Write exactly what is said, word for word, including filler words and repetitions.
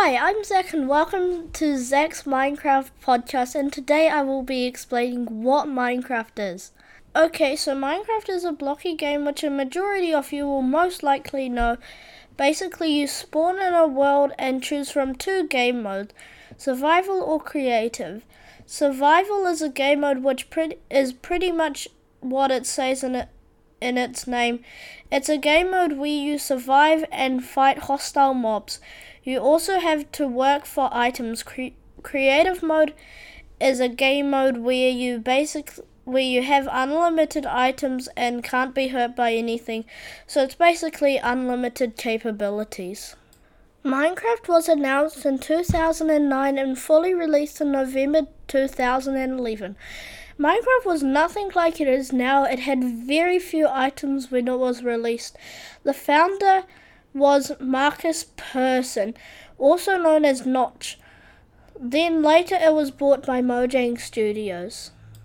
Hi, I'm Zach and welcome to Zach's Minecraft podcast, and today I will be explaining what Minecraft is. Okay, so Minecraft is a blocky game which a majority of you will most likely know. Basically, you spawn in a world and choose from two game modes, survival or creative. Survival is a game mode which pre- is pretty much what it says in it. in its name. It's a game mode where you survive and fight hostile mobs. You also have to work for items. Cre- creative mode is a game mode where you basic where you have unlimited items and can't be hurt by anything. So it's basically unlimited capabilities. Minecraft was announced in two thousand nine and fully released in November two thousand eleven. Minecraft was nothing like it is now. It had very few items when it was released. The founder was Marcus Persson, also known as Notch. Then later it was bought by Mojang Studios.